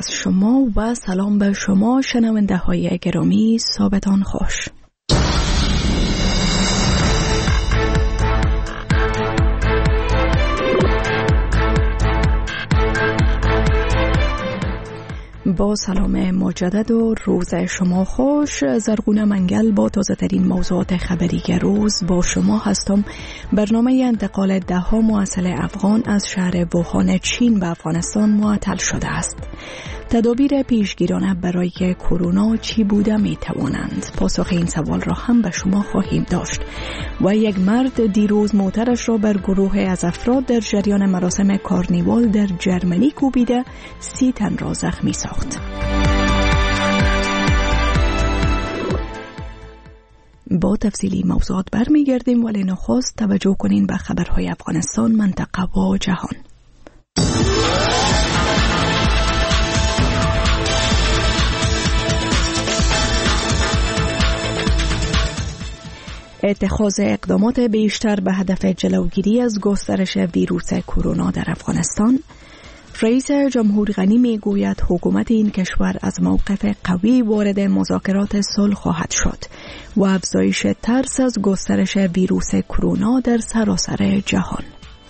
از شما و سلام به شما شنونده های گرامی. صبحتان خوش. با سلام مجدد و روز شما خوش. زرغونه منگل با تازه ترین موضوعات خبری روز با شما هستم. برنامه انتقال 10 معسل افغان از شهر ووهان چین به افغانستان معطل شده است. تدابیر پیشگیرانه برای کرونا چی بوده می توانند؟ پاسخ این سوال را هم به شما خواهیم داشت. و یک مرد دیروز موترش را بر گروه از افراد در جریان مراسم کارنیوال در جرمنی کوبیده 30 تن را زخمی ساخت. با تفصیلی موضوعات برمیگردیم، ولی نخست توجه کنین به خبرهای افغانستان، منطقه و جهان. اتخاذ اقدامات بیشتر به هدف جلوگیری از گسترش ویروس کرونا در افغانستان. رئیس جمهور غنی میگوید حکومت این کشور از موقف قوی وارد مذاکرات صلح خواهد شد و افزایش ترس از گسترش ویروس کرونا در سراسر جهان.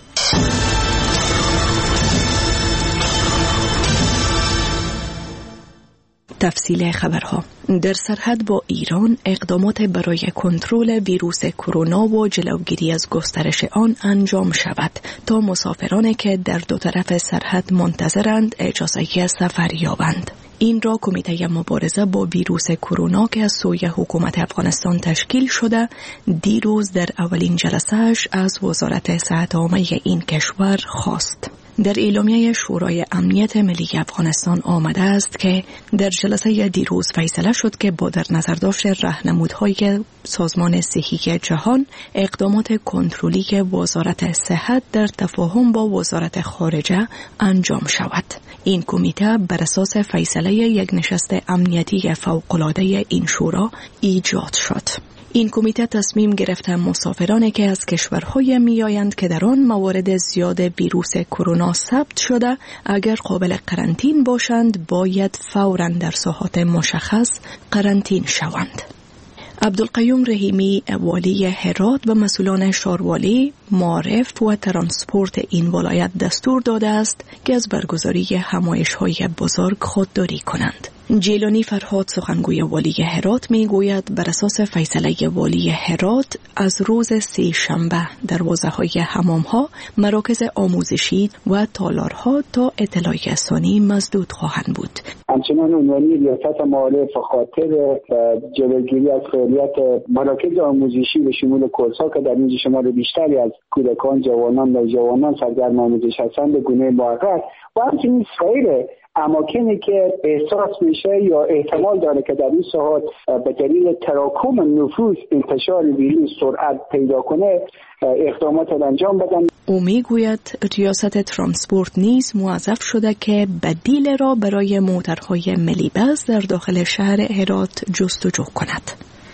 تفصیل خبرها. در سرحد با ایران اقدامات برای کنترل ویروس کرونا و جلوگیری از گسترش آن انجام شود تا مسافرانی که در دو طرف سرحد منتظرند اجازه سفر یابند. این را کمیته مبارزه با ویروس کرونا که از سوی حکومت افغانستان تشکیل شده دیروز در اولین جلسه‌اش از وزارت صحت عامه این کشور خواست. در اعلامیه شورای امنیت ملی افغانستان آمده است که در جلسه دیروز فیصله شد که با در نظر داشت راهنمودهای سازمان صحی جهان اقدامات کنترلی که وزارت صحت در تفاهم با وزارت خارجه انجام شود. این کمیته بر اساس فیصله یک نشست امنیتی فوق‌العاده این شورا ایجاد شد. این کمیته تصمیم گرفته مسافرانی که از کشورهای میآیند که در آن موارد زیاد ویروس کرونا ثبت شده اگر قابل قرنطین باشند باید فوراً در ساحات مشخص قرنطین شوند. عبدالقیوم رحیمی والی هرات و مسئولان شاروالی، معارف و ترانسپورت این ولایت دستور داده است که از برگزاری همایش‌های بزرگ خودداری کنند. جیلانی فرهاد سخنگوی والی هرات میگوید بر اساس فیصله والی هرات از روز سه شنبه دروازه‌های حمام‌ها، مراکز آموزشی و تالارها تا اطلاع رسانی مسدود خواهند بود. همچنان عنوانی ریاست معارف خاطر جلوگیری از فعالیت مراکز آموزشی به شمول کورس‌ها که در اینجا شمار بیشتری از کودکان، جوانان و نوجوانان سرگرم آموزش هستند به گونه موقت و همچنین سایر اماکنی که احساس میشه یا احتمال داره که در این ساحات به دلیل تراکم نفوذ انتشار ویروس سرعت پیدا کنه اقدامات را انجام بدن. او میگوید ریاست ترانسپورت نیز موظف شده که بدیل را برای موترهای ملی بس در داخل شهر هرات جستجو کند.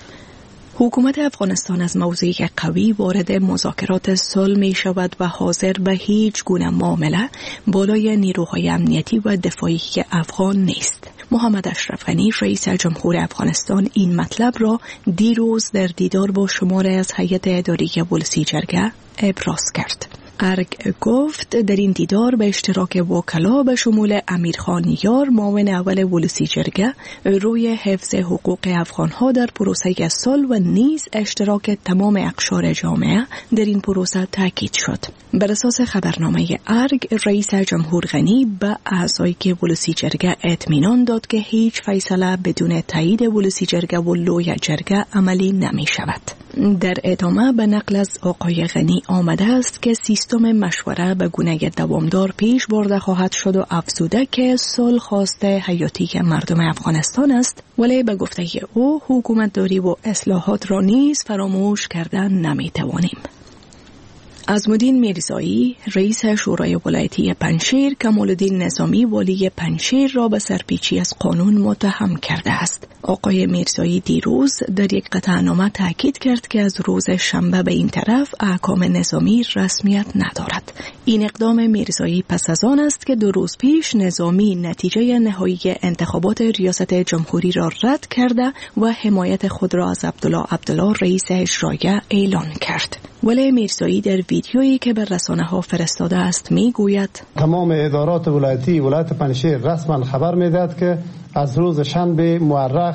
حکومت افغانستان از موضعی قوی وارد مذاکرات صلح می شود و حاضر به هیچ گونه معامله بالای نیروهای امنیتی و دفاعی افغان نیست. محمد اشرف غنی رئیس جمهور افغانستان این مطلب را دیروز در دیدار با شماره از هیئت اداری ولسی جرگه ابراز کرد. ارگ گفت در این دیدار به اشتراک وکلا به شمول امیرخان یار معاون اول ولسی جرگه روی حفظ حقوق افغانها در پروسه صلح و نیز اشتراک تمام اقشار جامعه در این پروسه تاکید شد. بر اساس خبرنامه ارگ رئیس جمهور غنی به اعضای ولسی جرگه اطمینان داد که هیچ فیصله بدون تایید ولسی جرگه و لوی جرگه عملی نمی شود. در ادامه به نقل از آقای غنی آمده است که سیستم مشوره به گونه دوامدار پیش برده خواهد شد و افزوده که صلح خواسته حیاتی مردم افغانستان است، ولی به گفته او حکومت داری و اصلاحات را نیز فراموش کردن نمی توانیم. عظم‌الدین میرزایی رئیس شورای ولایتی پنجشیر کمال‌الدین نظامی والی پنجشیر را به سرپیچی از قانون متهم کرده است. آقای میرزایی دیروز در یک قطعنامه تاکید کرد که از روز شنبه به این طرف احکام نظامی رسمیت ندارد. این اقدام میرزایی پس از آن است که 2 روز پیش نظامی نتیجه نهایی انتخابات ریاست جمهوری را رد کرده و حمایت خود را از عبدالله رئیس اجرایی اعلان کرد. ولی میرزایی در ویدیویی که به رسانه‌ها فرستاده است میگوید تمام ادارات ولایتی ولایت پنجشیر رسما خبر میدهد که از روز شنبه مورخ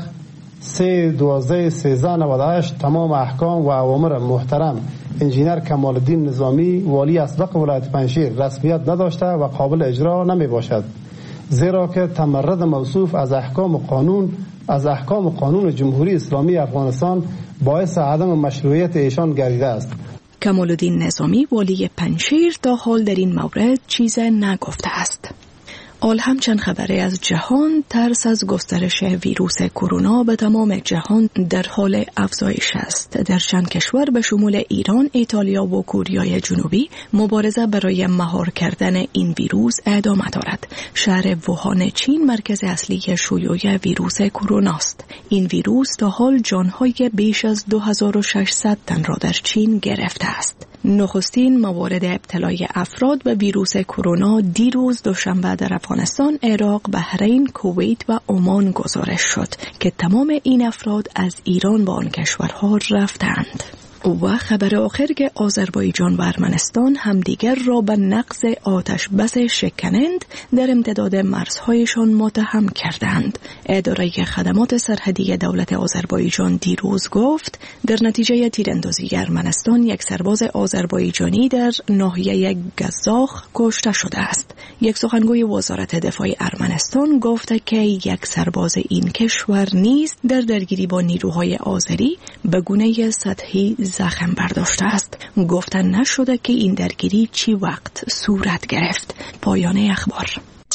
3/12/1398 تمام احکام و اوامر محترم انجینر کمال‌الدین نظامی والی اسبق ولایت پنجشیر رسمیت نداشته و قابل اجرا نمی باشد، زیرا که تمرد موصوف از احکام قانون جمهوری اسلامی افغانستان باعث عدم مشروعیت ایشان گردیده است. کمال‌الدین نظامی والی پنجشیر تا حال در این مورد چیز نگفته است. حال همچنین خبری از جهان، ترس از گسترش ویروس کرونا به تمام جهان در حال افزایش است. در چند کشور به شمول ایران، ایتالیا و کره جنوبی مبارزه برای مهار کردن این ویروس ادامه دارد. شهر ووهان چین مرکز اصلی شیوع ویروس کرونا است. این ویروس تا حال جانهای بیش از 2600 تن را در چین گرفته است. نخستین موارد ابتلای افراد به ویروس کرونا دیروز دوشنبه در افغانستان، عراق، بحرین، کویت و عمان گزارش شد که تمام این افراد از ایران به آن کشورها رفتند. و خبر آخر که آذربایجان و ارمنستان همدیگر را به نقض آتش بس شکنند در امتداد مرزهایشان متهم کردند. اداره خدمات سرحدی دولت آذربایجان دیروز گفت در نتیجه تیراندازی ارمنستان یک سرباز آذربایجانی در ناحیه گزاخ کشته شده است. یک سخنگوی وزارت دفاع ارمنستان گفت که یک سرباز این کشور نیز در درگیری با نیروهای آذری به گونه سطحی زخم برداشته است. گفتن نشده که این درگیری چی وقت صورت گرفت. پایان اخبار.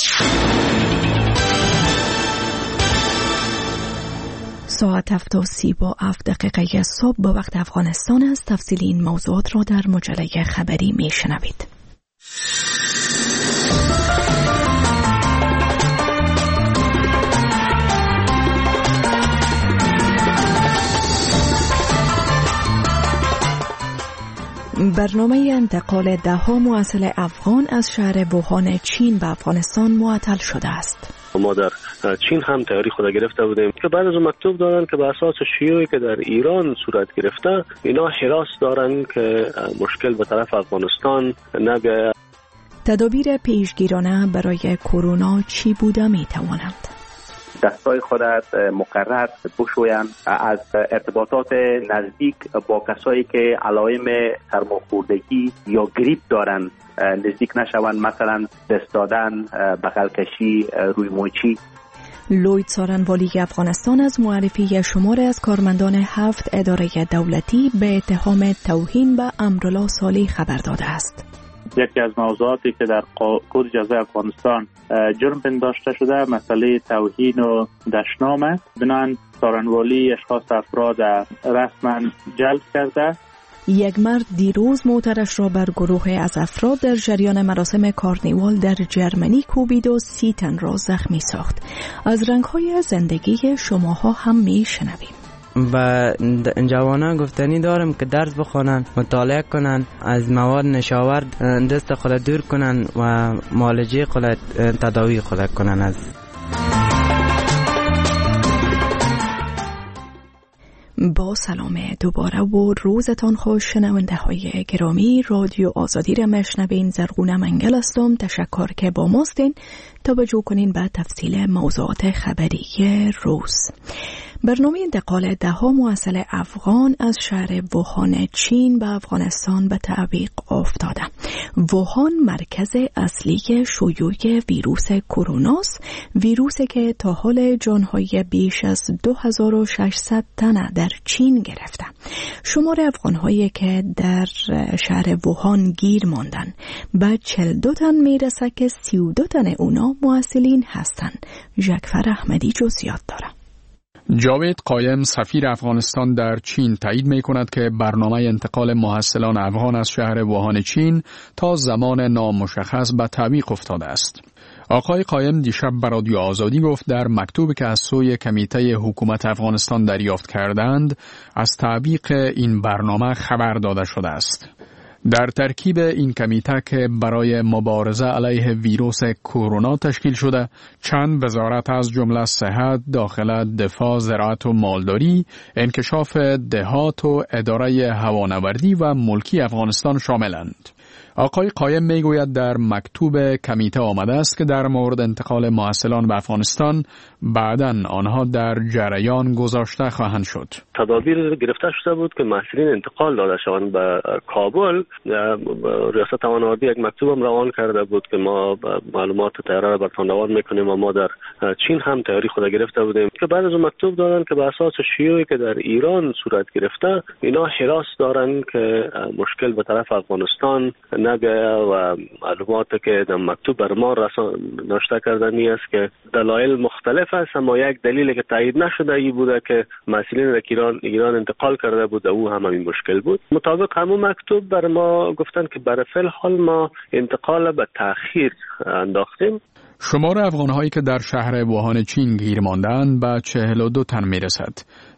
ساعت 7:37 صبح به وقت افغانستان است. تفصیل این موضوعات را در مجله خبری میشنوید. برنامه انتقال 10 موصل افغان از شهر ووهان چین به افغانستان معطل شده است. ما در چین هم تیاری خود گرفته بودیم که بعد از اون مکتوب دادن که به اساس شیوعی که در ایران صورت گرفته اینا حراس دارن که مشکل به طرف افغانستان نگه. تدابیر پیشگیرانه برای کرونا چی بوده میتواند؟ دستای خودت مقرر بشویند، از ارتباطات نزدیک با کسایی که علائم سرماخوردگی یا گریپ دارند نزدیک نشوند، مثلا دست دادن، بغل کشی، روی مچی. لوید سارنوالی افغانستان از معرفی شمار از کارمندان 7 اداره دولتی به اتهام توهین به امرالله صالح خبر داده است. یکی از موضوعاتی که در کد جزای افغانستان جرم پنداشته شده مسئله توهین و دشنام است. بنابراین سارنوالی اشخاص افراد رسما جلب کرده. یک مرد دیروز موترش را بر گروه از افراد در جریان مراسم کارنیوال در جرمنی کوبید و 30 تن را زخمی ساخت. از رنگ‌های زندگی شماها هم میشنویم. و جوانان گفتنی دارم که درس بخونن، مطالعه کنن، از مواد نشاورد دست خود دور کنن و معالجه خود تداوی خود کنن. از با سلام دوباره و روزتان خوش شنونده های گرامی. رادیو آزادی را میشنوین. زرغونه منگل هستم. تشکر که با ماستین. توجه کنین به تفصیل موضوعات خبری روز. برنامه انتقال 10 موصل افغان از شهر ووهان چین به افغانستان به تعویق افتاده. ووهان مرکز اصلی شیوع ویروس کروناست، ویروسی که تا حال جانهای بیش از 2600 تن در چین گرفته. شمار افغانهایی که در شهر ووهان گیر ماندن به 42 تن میرسه که 32 تن اونا موصلین هستند. جعفر احمدی جزئیات داره. جاوید قایم سفیر افغانستان در چین تایید می کند که برنامه انتقال محصلان افغان از شهر ووهان چین تا زمان نامشخص به تعویق افتاده است. آقای قایم دیشب به رادیو آزادی گفت در مکتوبی که از سوی کمیته حکومت افغانستان دریافت کردند از تعویق این برنامه خبر داده شده است. در ترکیب این کمیته که برای مبارزه علیه ویروس کرونا تشکیل شده، چند وزارت از جمله صحت، داخله، دفاع، زراعت و مالداری، انکشاف دهات و اداره هوانوردی و ملکی افغانستان شاملند. آقای قایم میگوید در مکتوب کمیته آمده است که در مورد انتقال محصلان به افغانستان بعداً آنها در جریان گذاشته خواهند شد. تدابیر گرفته شده بود که محصلین انتقال داده شوند به کابل. ریاست هوانوردی یک مکتوب هم روان کرده بود که ما معلومات طیاره را برتاندوار میکنیم و ما در چین هم تیاری خود گرفته بودیم که بعد از اون مکتوب دادن که به اساس شیوعی که در ایران صورت گرفته اینا حراس دارن که مشکل به طرف افغانستان نگه و معلوماتی که در مکتوب بر ما نوشته کردنی است که دلایل مختلف است، اما یک دلیلی که تایید نشده ای بوده که مسئولین در ایران انتقال کرده بود او هم همین مشکل بود. مطابق همون مکتوب بر ما گفتن که برای فعل حال ما انتقال به تأخیر انداختیم. شمار افغان‌هایی که در شهر ووهان چین گیر ماندند به 42 تن می‌رسد.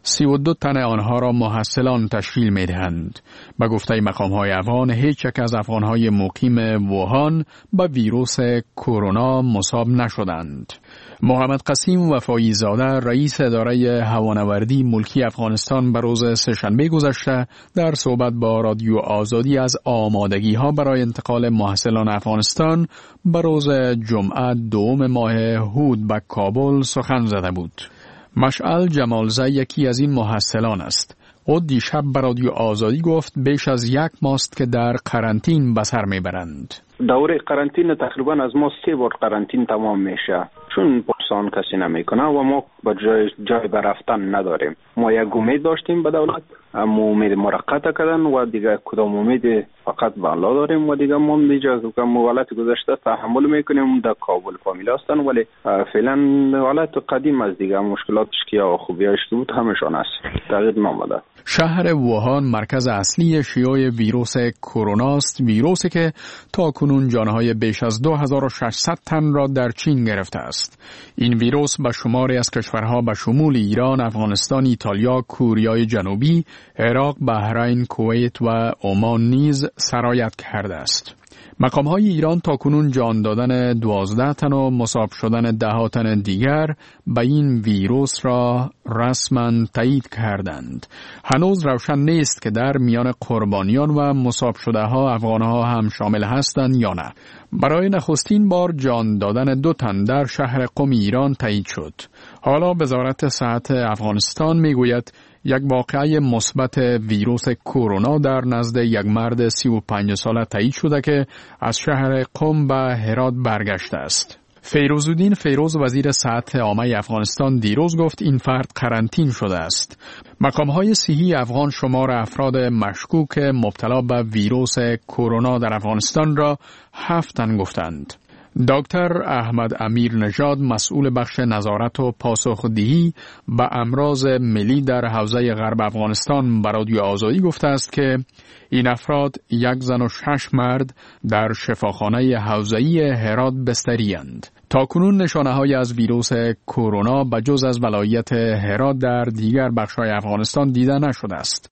32 تن آنها را محصلان تشکیل می‌دهند. به گفته مقام‌های افغان، هیچ یک از افغان‌های مقیم ووهان به ویروس کرونا مصاب نشدند. محمد قسیم وفایی زاده رئیس اداره هوانوردی ملکی افغانستان به روز سه‌شنبه گذشته در صحبت با رادیو آزادی از آمادگی‌ها برای انتقال محصلان افغانستان به روز جمعه 2 ماه هود به کابل سخن زده بود. مشعل جمالزی یکی از این محصلان است. او دیشب به رادیو آزادی گفت بیش از 1 ماه است که در قرنطین به سر میبرند. دوره قرنطین تقریبا از ما 3 بار قرنطین تمام میشه، چون پرسان کسی نمیکنه و ما با جای برفتن نداریم. ما یک امید داشتیم به دولت، اما امید مرقت کردن و دیگه کدام امید فقط به الله داریم و دیگه ما دیگه حالت گذشته تحمل میکنیم. در کابل فامیل هستن ولی فعلا حالت قدیم از دیگه مشکلاتش که خوبیاش بود همشان است، تغییر نامده. شهر ووهان مرکز اصلی شیوع ویروس کرونا است، ویروسی که تا کنون جانهای بیش از 2600 تن را در چین گرفته است. این ویروس به شماری از کشورها به شمول ایران، افغانستان، ایتالیا، کوریای جنوبی، عراق، بحرین، کویت و عمان نیز سرایت کرده است. مقام‌های ایران تاکنون جان دادن 12 تن و مصاب شدن 10 تن دیگر به این ویروس را رسما تایید کردند. هنوز روشن نیست که در میان قربانیان و مصاب شده ها افغان‌ها هم شامل هستند یا نه. برای نخستین بار جان دادن 2 تن در شهر قم ایران تایید شد. حالا وزارت صحت افغانستان میگوید یک واقعه مثبت ویروس کرونا در نزد یک مرد 35 ساله تایید شده که از شهر قم به هرات برگشته است. فیروزالدین فیروز وزیر صحت عامه افغانستان دیروز گفت این فرد قرنطین شده است. مقام‌های صحی افغان شمار افراد مشکوک مبتلا به ویروس کرونا در افغانستان را 7 تن گفتند. دکتر احمد امیر نژاد مسئول بخش نظارت و پاسخدهی به امراض ملی در حوزه غرب افغانستان به رادیو آزادی گفته است که این افراد 1 زن و 6 مرد در شفاخانه حوزه‌ای هرات بستری‌اند. تاکنون نشانه‌های از ویروس کرونا به جز از ولایت هرات در دیگر بخش‌های افغانستان دیده نشده است.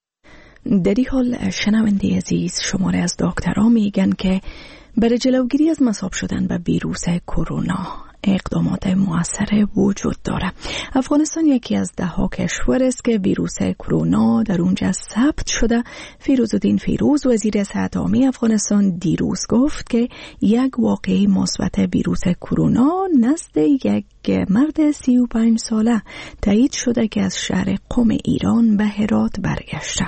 در این حال شنونده عزیز، شماره از دکترها میگن که برای جلوگیری از مصاب شدن به ویروس کرونا اقدامات مؤثر وجود داره. افغانستان یکی از 10 کشور است که ویروس کرونا در اونجا ثبت شده. فیروزالدین فیروز وزیر صحت عامه افغانستان دیروز گفت که یک واقعه مثبت ویروس کرونا نزد یک مرد 35 ساله تایید شده که از شهر قم ایران به هرات برگشته.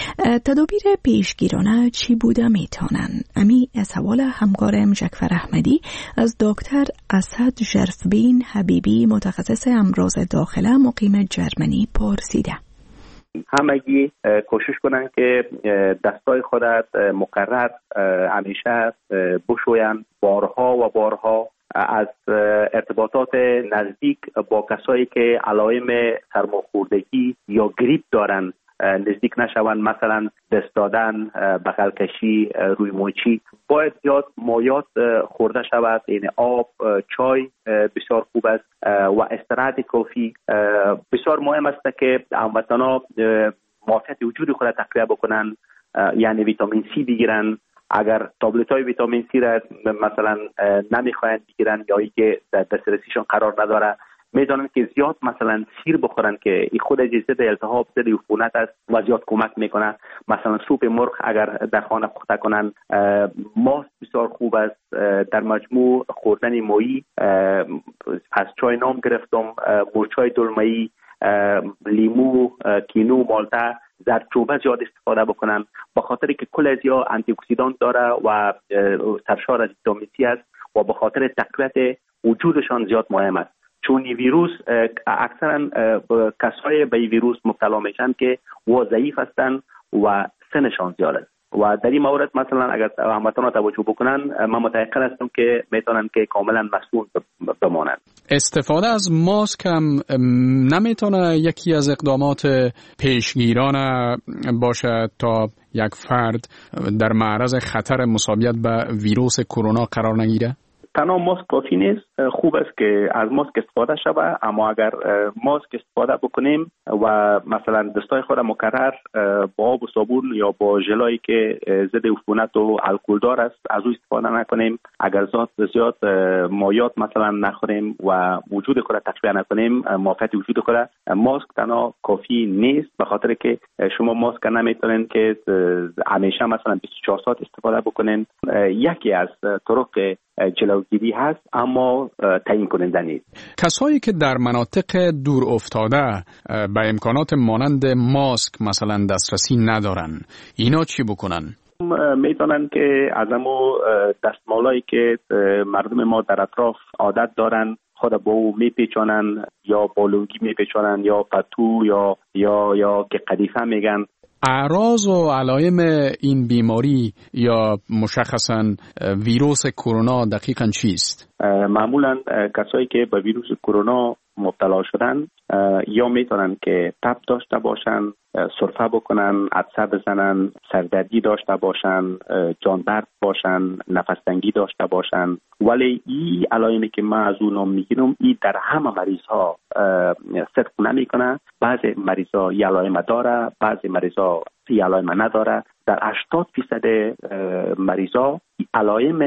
تدابیر پیشگیرانه چی بوده میتونن؟ امی از سوال همکارم جعفر احمدی از دکتر اسد ژرفبین حبیبی متخصص امراض داخله مقیم جرمنی پرسیده. همگی کوشش کنن که دستای خودت مقرر همیشه بشوین بارها و بارها از ارتباطات نزدیک با کسایی که علائم سرماخوردگی یا گریپ دارن نزدیک نشوند، مثلا دست دادن، بغل کشی، روی موچی. باید زیاد مایات خورده شود، یعنی آب، چای بسیار خوب است و استراحت کافی. بسیار مهم است که هموطنان معافیت وجود خود تقویت بکنن، یعنی ویتامین سی بگیرن. اگر تابلت های ویتامین سی را مثلا نمیخواین بگیرن یا اینکه در دسترسیشون قرار نداره، میدونن که زیاد مثلا سیر بخورن که این خود ضد التهاب، ضد عفونت است و زیاد کمک میکنه. مثلا سوپ مرغ اگر در خانه پخته کنن، ماست بسیار خوب است. در مجموع خوردن ماهی، از چای نام گرفتم، مرچای دلمه‌ای، لیمو، کینو، مالته، زردچوبه زیاد استفاده بکنن، با خاطر که کل از یا آنتی اکسیدانت داره و سرشار از ویتامین سی است و با خاطر تقویت وجودشان زیاد مهم است. چون این ویروس اکثرا کسای به این ویروس مبتلا میشن که و ضعیف هستن و سنشان زیاد است. و در این مورد مثلا اگر هموطنان توجه بکنن، من متأکد هستم که میتونن که کاملا مسئول بمانند. استفاده از ماسک هم نمیتونه یکی از اقدامات پیشگیرانه باشه تا یک فرد در معرض خطر مصابیت به ویروس کرونا قرار نگیره؟ تنها ماسک کافی نیست. خوب است که از ماسک استفاده شود، اما اگر ماسک استفاده بکنیم و مثلا دستای خود مکرر با آب و صابون یا با ژلایی که ضد عفونت و الکل دار است از او استفاده نکنیم، اگر زیاد مایات مثلا نخوریم و وجود خود تقویت نکنیم، معافیت وجود خود، ماسک تنها کافی نیست. به خاطر که شما ماسک نمیتونین که همیشه مثلا 24 ساعت استفاده بکنین. یکی از طرق جلوگیری هست اما تعیین کننده نیست. کسایی که در مناطق دور افتاده به امکانات مانند ماسک مثلا دسترسی ندارن، اینا چی بکنن؟ میتونن که از همو دستمالایی که مردم ما در اطراف عادت دارن خود با او میپیچانن، یا بالونگی میپیچانن، یا پتو، یا که قدیفه میگن. اعراض و علائم این بیماری یا مشخصاً ویروس کرونا دقیقاً چیست؟ معمولاً کسایی که به ویروس کرونا مبتلا شدن یا میتونن که تب داشته باشن، سرفه بکنن، عطسه بزنن، سردردی داشته باشن، جان درد باشن، نفس تنگی داشته باشن. ولی این علائمی که من از اون نام میگیرم این در همه مریض ها صدق نمیکنه. بعضی مریض ها این علائم داره، بعضی مریض ها این علائم نداره. در 80% مریض ها علائم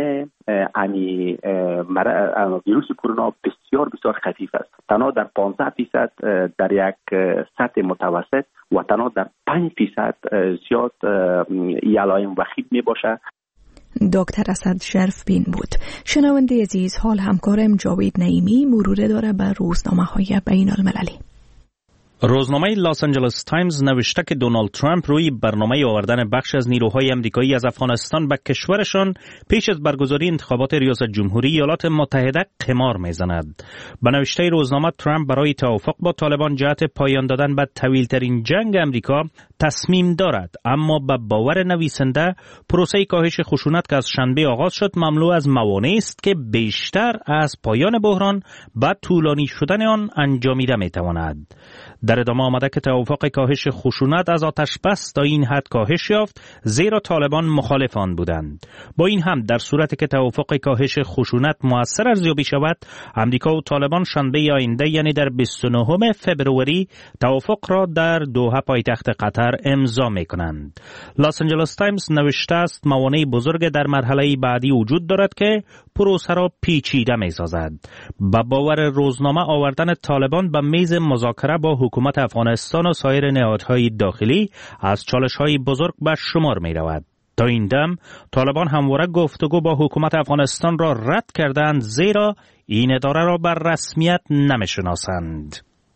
ویروس کرونا بسیار بسیار خفیف است. تنها در 15% در یک سطح متوسط و تنها در 5% زیاد این علائم وخیم می باشه. دکتر اسد شرف بین بود. شنونده عزیز، حال همکارم جاوید نعیمی مرور داره بر روزنامه‌های بین المللی. روزنامه لاس آنجلس تایمز نوشته که دونالد ترامپ روی برنامه آوردن بخش از نیروهای آمریکایی از افغانستان به کشورشان پیش از برگزاری انتخابات ریاست جمهوری ایالات متحده قمار میزند. به نوشته روزنامه، ترامپ برای توافق با طالبان جهت پایان دادن به طویل‌ترین جنگ آمریکا تصمیم دارد، اما به باور نویسنده پروسه کاهش خشونت که از شنبه آغاز شد مملو از موانع است که بیشتر از پایان بحران و طولانی شدن آن انجامیده میتواند. در ادامه آمده که توافق کاهش خشونت از آتش بس تا این حد کاهش یافت زیرا طالبان مخالف آن بودند. با این هم در صورتی که توافق کاهش خشونت مؤثر ارزیابی شود، امریکا و طالبان شنبه آینده یعنی در 29 فبروری توافق را در دوحه پایتخت قطر امضا می‌کنند. لاس آنجلس تایمز نوشته است موانع بزرگ در مرحله بعدی وجود دارد که پروسه را پیچیده می‌سازد. با باور روزنامه، آوردن طالبان به میز مذاکره با حکومت افغانستان و سایر نهادهای داخلی از چالش‌های بزرگ به شمار می‌رود. تا این دم طالبان همواره گفتگو با حکومت افغانستان را رد کردند زیرا این اداره را بر رسمیت نمی‌شناسند.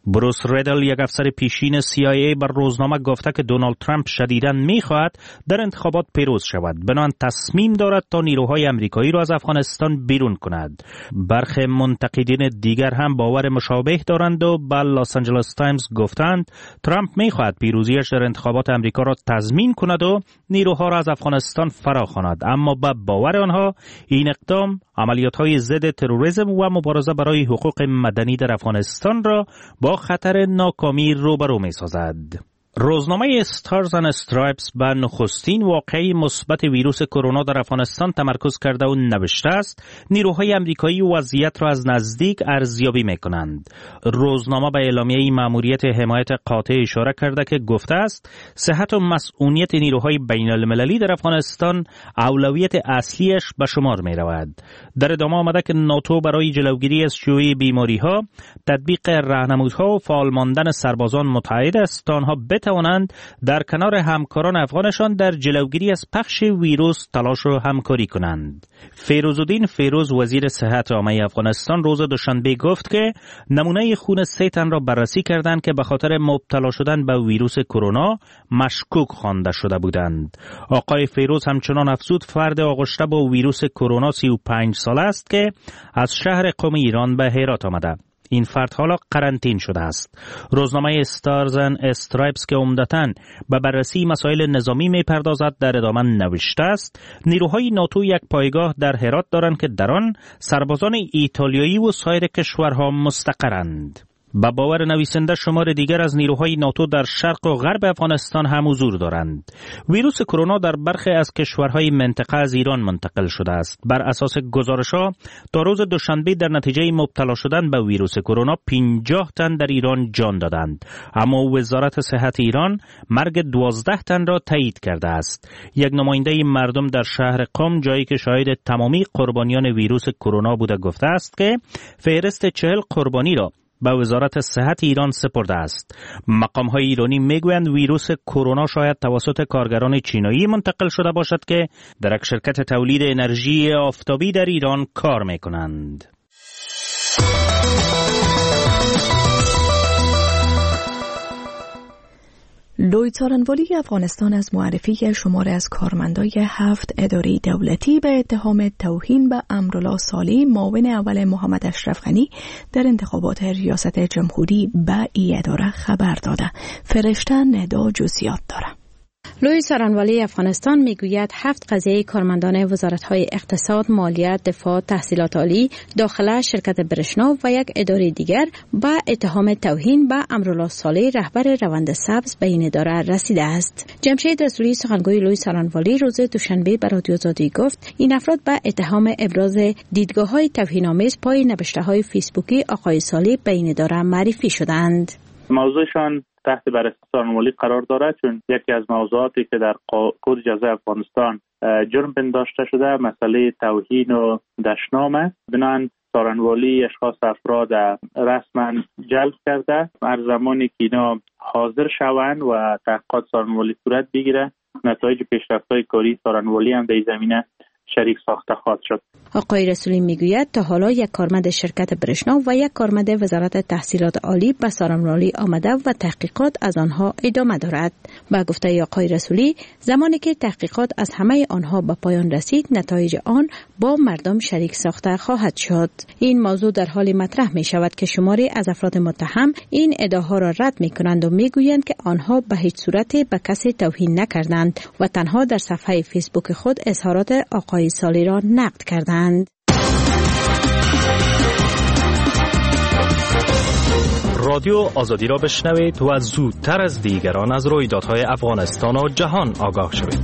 بروس ریدل، یک افسر پیشین CIA، بر روزنامه گفته که دونالد ترامپ شدیداً می‌خواهد در انتخابات پیروز شود. بنابراین تصمیم دارد تا نیروهای آمریکایی را از افغانستان بیرون کند. برخی منتقدین دیگر هم باور مشابه دارند و به لاس آنجلس تایمز گفتند ترامپ می‌خواهد پیروزیش در انتخابات آمریکا را تضمین کند و نیروها را از افغانستان فراخواند، اما به باور آنها این اقدام عملیات‌های ضد تروریسم و مبارزه برای حقوق مدنی در افغانستان را با خطر ناکامی روبرو می‌سازد. روزنامه استارز اند استرایپس به نخستین واقعه مثبت ویروس کرونا در افغانستان تمرکز کرده و نوشته است نیروهای آمریکایی وضعیت را از نزدیک ارزیابی می‌کنند. روزنامه به اعلامیه مأموریت حمایت قاطع اشاره کرده که گفته است صحت و مسئولیت نیروهای بین‌المللی در افغانستان اولویت اصلیش به شمار می‌رود. در ادامه آمده که ناتو برای جلوگیری از شیوع بیماری‌ها، تطبیق راهنمودها و فعال ماندن سربازان متعهد است تا آنها توانند در کنار همکاران افغانشان در جلوگیری از پخش ویروس تلاش و همکاری کنند. فیروزالدین فیروز، وزیر صحت عامه افغانستان، روز دوشنبه گفت که نمونه خون 3 تن را بررسی کردند که به خاطر مبتلا شدن به ویروس کرونا مشکوک خوانده شده بودند. آقای فیروز همچنان افزود فرد آغشته با ویروس کرونا 35 ساله است که از شهر قم ایران به هرات آمده. این فرد حالا قرنطین شده است. روزنامه استارز اند استرایپس که عمدتاً به بررسی مسائل نظامی می‌پردازد در ادامه نوشته است نیروهای ناتو یک پایگاه در هرات دارند که در آن سربازان ایتالیایی و سایر کشورها مستقرند. با باور نویسنده شمار دیگر از نیروهای ناتو در شرق و غرب افغانستان هم حضور دارند. ویروس کرونا در برخی از کشورهای منطقه از ایران منتقل شده است. بر اساس گزارش‌ها تا روز دوشنبه در نتیجه مبتلا شدن به ویروس کرونا 50 تن در ایران جان دادند، اما وزارت صحت ایران مرگ 12 تن را تایید کرده است. یک نماینده مردم در شهر قم، جایی که شاهد تمامی قربانیان ویروس کرونا بوده، گفته است که فهرست 40 قربانی را به وزارت صحت ایران سپرده است. مقام‌های ایرانی میگویند ویروس کرونا شاید توسط کارگران چینایی منتقل شده باشد که در یک شرکت تولید انرژی آفتابی در ایران کار میکنند. لوی څارنوالی افغانستان از معرفی شمار از کارمندای 7 اداره دولتی به اتهام توهین به امرالله صالح، معاون اول محمد اشرف غنی، در انتخابات ریاست جمهوری به این اداره خبر داده. فرشته ندا جزئیات داره. لوی څارنوالی افغانستان میگوید 7 قضیه کارمندان وزارت‌های اقتصاد، مالیات، دفاع، تحصیلات عالی، داخله، شرکت برشنا و یک اداره دیگر با اتهام توهین به امرالله صالح، رهبر روند سبز، به این اداره رسیده است. جمشید رسولی، سخنگوی لوی څارنوالی، روز دوشنبه به رادیو آزادی گفت این افراد به اتهام ابراز دیدگاه‌های توهین‌آمیز پای نوشته‌های فیسبوکی آقای صالح به این اداره معرفی شدند. موضوعشان تحت بررسی څارنوالی قرار دارد، چون یکی از موضوعاتی که در کد جزای افغانستان جرم پنداشته شده مسئله توهین و دشنام است. بنابراین څارنوالی اشخاص افراد رسما جلب کرده. هر زمانی که اینا حاضر شوند و تحقیقات څارنوالی صورت بگیره، نتایج پیشرفت‌های کاری څارنوالی هم در زمینه شریک ساخته خواهد شد. آقای رسولی میگوید تا حالا یک کارمند شرکت برشنا و یک کارمند وزارت تحصیلات عالی به څارنوالی آمده و تحقیقات از آنها ادامه دارد. با گفته آقای رسولی، زمانی که تحقیقات از همه آنها به پایان رسید، نتایج آن با مردم شریک ساخته خواهد شد. این موضوع در حال مطرح می شود که شماری از افراد متهم این ادعاها را رد می کنند و می گویند که آنها به هیچ صورت به کسی توهین نکردند و تنها در صفحه فیسبوک خود اظهارات آقای صالح را نقد کردند. رادیو آزادی را بشنوید و زودتر از دیگران از رویدادهای افغانستان و جهان آگاه شوید.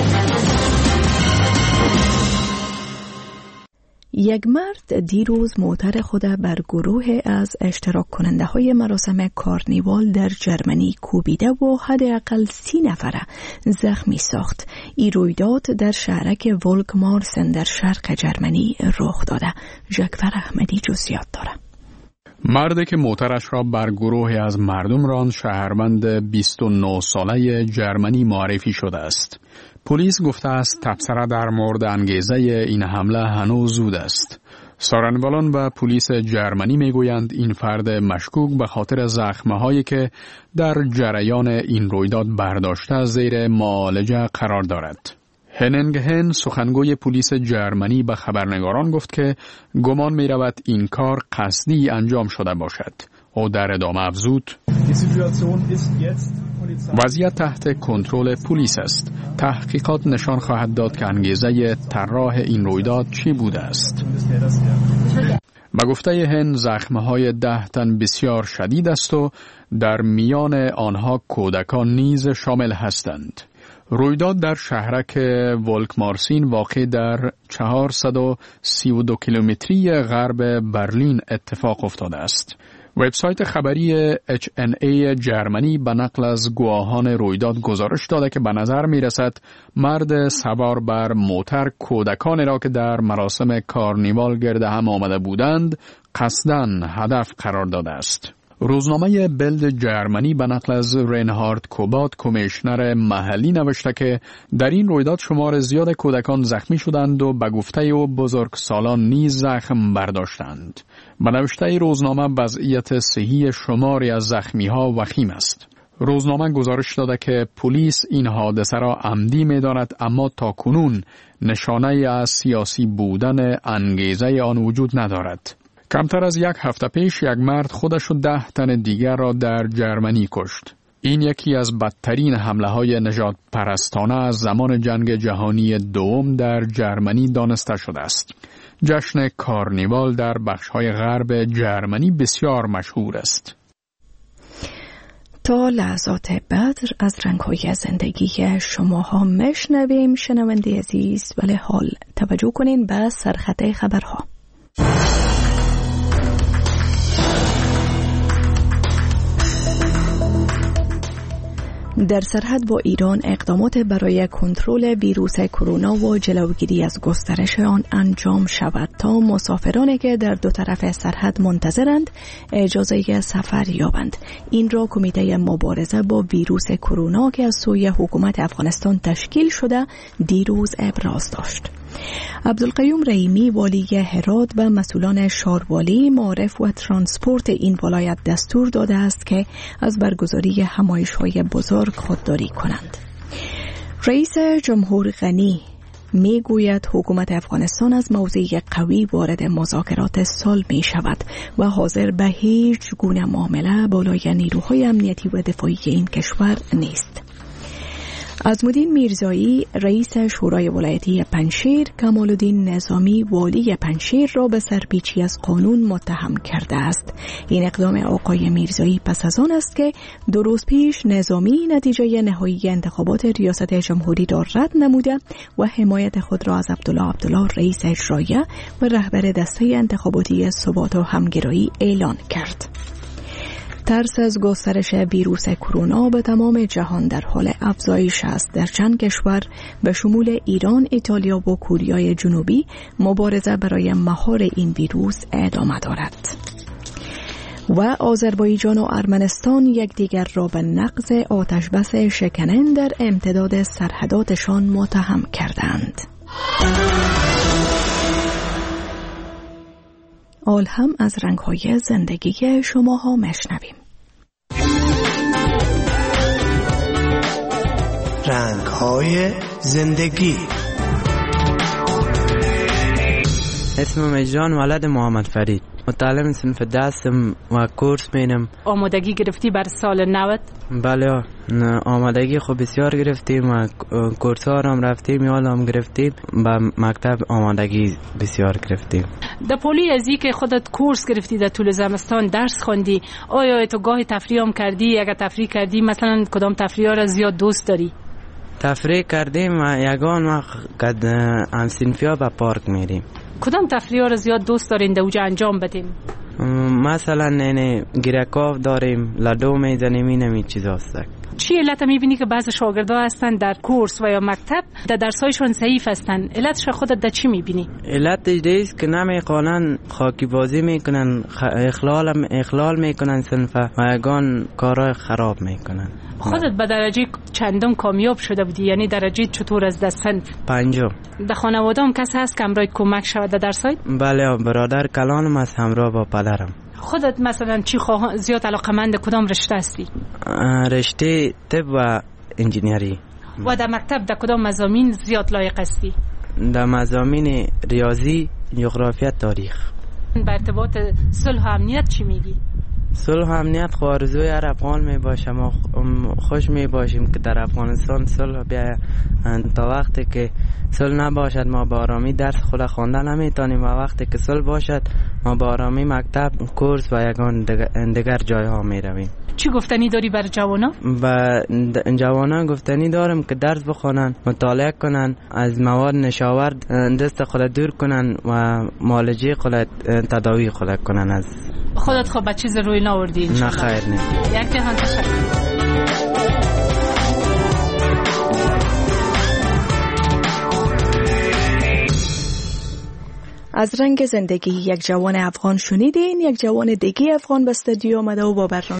یک مرد دیروز موتر خود بر گروه از اشتراک کننده های مراسم کارنیوال در جرمنی کوبیده و حداقل 30 نفر زخمی ساخت. این رویداد در شهرک ولکمارسن در شرق جرمنی رخ داده. جعفر احمدی جزئیات داره. مردی که موترش را بر گروهی از مردم راند شهروند 29 ساله جرمنی معرفی شده است. پلیس گفته است تبصره در مورد انگیزه این حمله هنوز زود است. سارنوالان و پلیس جرمنی میگویند این فرد مشکوک به خاطر زخم‌هایی که در جریان این رویداد برداشته زیر معالجه قرار دارد. هننگ هن سخنگوی پلیس جرمنی به خبرنگاران گفت که گمان می رود این کار قصدی انجام شده باشد. او در ادامه افزود: وضعیت تحت کنترل پلیس است. تحقیقات نشان خواهد داد که انگیزه طراح این رویداد چی بوده است. به گفته هن زخمهای 10 تن بسیار شدید است و در میان آنها کودکان نیز شامل هستند. رویداد در شهرک ولکمارسین واقع در 432 کیلومتری غرب برلین اتفاق افتاده است. وبسایت خبری HNA جرمنی به نقل از گواهان رویداد گزارش داده که به نظر می رسد مرد سوار بر موتر کودکانی را که در مراسم کارنیوال گرد هم آمده بودند قصداً هدف قرار داده است. روزنامه بلد جرمنی به نقل از رینهارد کوبات کمیشنر محلی نوشته که در این رویداد شمار زیاد کودکان زخمی شدند و به گفته او بزرگسالان نیز زخم برداشتند. به نوشته روزنامه وضعیت صحی شماری از زخمی‌ها وخیم است. روزنامه گزارش داده که پلیس این حادثه را عمدی می‌داند اما تاکنون نشانه از سیاسی بودن انگیزه آن وجود ندارد. کمتر از 1 هفته پیش یک مرد خودش و 10 تن دیگر را در جرمنی کشت. این یکی از بدترین حمله‌های نژاد پرستانه از زمان جنگ جهانی دوم در جرمنی دانسته شده است. جشن کارنیوال در بخش‌های غرب جرمنی بسیار مشهور است. تا لحظات بعد از رنگ‌های زندگی شماها میشنویم شنونده عزیز، ولی حال توجه کنین به سرخط خبرها. در سرحد با ایران اقدامات برای کنترل ویروس کرونا و جلوگیری از گسترش آن انجام شود تا مسافرانی که در دو طرف سرحد منتظرند اجازه سفر یابند. این را کمیته مبارزه با ویروس کرونا که از سوی حکومت افغانستان تشکیل شده دیروز ابراز داشت. عبدالقیوم رحیمی والی هرات و مسئولان شاروالی، معارف و ترانسپورت این ولایت دستور داده است که از برگزاری همایش‌های بزرگ خودداری کنند. رئیس جمهور غنی می گوید حکومت افغانستان از موضع قوی وارد مذاکرات صلح می شود و حاضر به هیچ گونه معامله بالای نیروهای امنیتی و دفاعی این کشور نیست. عظمالدین میرزایی رئیس شورای ولایتی پنجشیر کمالالدین نظامی والی پنجشیر را به سرپیچی از قانون متهم کرده است. این اقدام آقای میرزایی پس از آن است که 2 روز پیش نظامی نتیجه نهایی انتخابات ریاست جمهوری را رد نموده و حمایت خود را از عبدالله رئیس اجراییه و رهبر دسته انتخاباتی ثبات و همگرایی اعلان کرد. ترس از گسترش ویروس کرونا به تمام جهان در حال افزایش است. در چند کشور به شمول ایران، ایتالیا و کوریای جنوبی مبارزه برای مهار این ویروس ادامه دارد. و آذربایجان و ارمنستان یکدیگر را به نقض آتشبس شکننده در امتداد سرحداتشان متهم کردند. آل هم از رنگ‌های زندگی شماها میشنویم. رنگ‌های زندگی. اسمم اجران ولد محمد فرید، متعلم صنف دستم و کورس مینم. آمادگی گرفتی بر سال 90؟ بله، آمادگی خوب بسیار گرفتیم و کورس ها هم رفتیم، یال هم گرفتیم، به مکتب آمادگی بسیار گرفتیم. در پولی ازی که خودت کورس گرفتی در طول زمستان درس خوندی، آیا تو گاهی تفریح هم کردی؟ اگر تفریح کردی مثلا کدام تفریح را زیاد دوست داری؟ تفریح کردیم و یگان وقت همسنفیا به پارک میریم. کدام تفریح را زیاد دوست دارین در اوجا انجام بدیم؟ مثلا گیرکاف داریم، لدو میزنیم، این چیز هست. چی علت میبینی که بعضی شاگردا هستن در کورس و یا مکتب در درسایشون ضعیف هستن؟ علتش خودت در چی میبینی؟ علتش دیست که نمیخوانن، خاکی بازی میکنن، اخلال میکنن صنف و یگان کارهای خراب میکنن. خودت به درجه چندم کامیاب شده بودی؟ یعنی درجه چطور از صنف؟ 5. در خانواده هم کسی هست که همراه کمک شود در درسای؟ بله، برادر کلانم از همراه با پدرم. خودت مثلا چی زیاد علاقمند کدام رشته هستی؟ رشته طب و انجینیری. و در مکتب در کدام مضامین زیاد لایق هستی؟ در مضامین ریاضی، جغرافیا، تاریخ. به ارتباط صلح و امنیت چی میگی؟ صلح و امنیت آرزوی هر افغان می باشه. ما خوش می باشیم که در افغانستان صلح بیاید. تا وقتی که صلح نباشد ما با آرامی درس خود خواندن نمیتونیم و وقتی که صلح باشد ما با آرامی مکتب، کورس و یگان دیگر جایها می رویم. چی گفتنی داری بر جوانا؟ و جوانا گفتنی دارم که درس بخونن، مطالعه کنن، از مواد نشاورد دست خود دور کنن و معالجه خود تداوی خود کنن. از خودت خب چیز روی ناوردی؟ نه خیر نیست. یک جهان تشکر. از رنگ زندگی یک جوان افغان شنیدین. یک جوان دیگه افغان به استودیو آمده و با برنامه